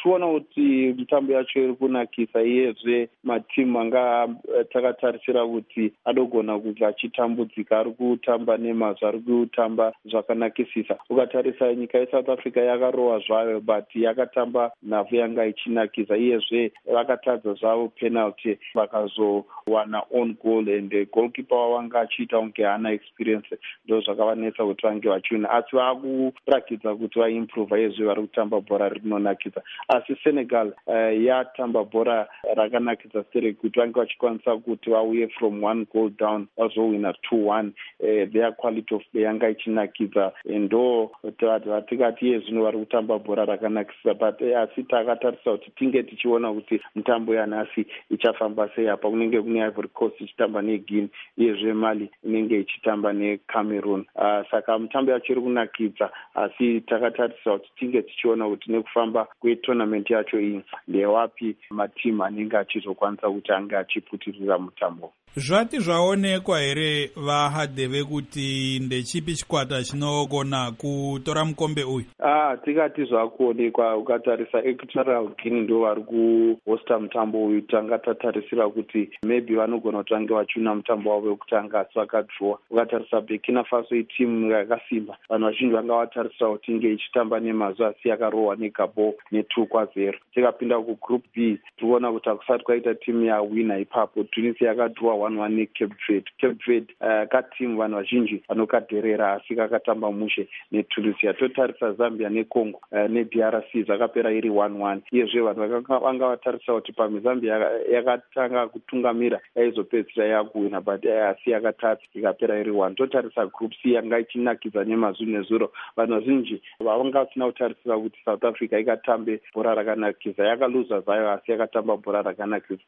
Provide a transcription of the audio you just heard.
tichiona kuti mitambo yacho iri kunakisa, iyezve matimu anga takatarisira kuti adogona kunge achitambudzika ari kutamba nemazvo, ari kutamba zvakanakisisa. Ukatarisa nyika yeSouth Africa yakarohwa zvayo but yakatamba nhavhu yanga ichinakisa, iyezve vakatadza zvavo penalty vakazowana own goal and goalkeeper wavanga achiita kunge hana experience, ndo zvakavanetsa kuti vange vachiwina, asi vakurakidza kuti vaimprove, iyezve vari kutamba bhora rinonakidza. Asi Senegal yatamba bhora rakanakidza sere kuti vange vachikwanisa kuti vauye from 1 goal down vazowina 2-1. Their quality of play yanga ichinakidza, ndo vatikati yezvino vari kutamba bhora rakanakisa, but asi takatarisa kuti tinge tichiona kuti mitambo yanhasi ichafamba sei. Apa kunenge kune Ivory Coast ichitamba neGuinea, iyezve Mali inenge ichitamba neCameroon. Saka mitambo yacho iri kunakidza, asi takatarisa kuti tinge tichiona kuti nekufamba kwetournament yacho iyi ndewapi matimu anenge achizokwanisa kuti ange achiputirira mutambo. Zvati zvaonekwa here vahadheve kuti ndechipi chikwata chinogona kutora mukombe uyu? Tikati zvakuonekwa, ukatarisa Equatorial Guinea ndo vari kuhosta mutambo uyu. Tanga tatarisira kuti maybe vanogona kuti vange vachiwina mutambo wavo wekutanga, asi vakadhirowa. Ukatarisa Burkina Faso itimu yakasimba, vanhu vazhinji vanga vatarisira kuti inge ichitamba nemazvo, asi yakarohwa neGabon ne2-0. Tikapinda kuGroup B tikuona kuti hakusati kwaita timu yawina ipapo. Tunisia yakadhirowa 1-1 neCape Verde. Cape Verde katimu vanhu vazhinji vanokadherera, asi kakatamba mushe neTunisia. Totarisa Zambia neCongo neDRC zvakapera iri 1-1. Iyezve vanhu vanga vatarisa kuti pamwe Zambia yakatanga kutungamira yaizopedzisira yakuwina, but asi yakatadza ikapera iri 1. Totarisa Group C yanga ichinakidza nemazvu nezuro. Vanhu vazhinji vanga vasina kutarisira kuti South Africa ikatambe bhora rakanakisa. Yakaluza zvayo asi yakatamba bhora rakanakisa.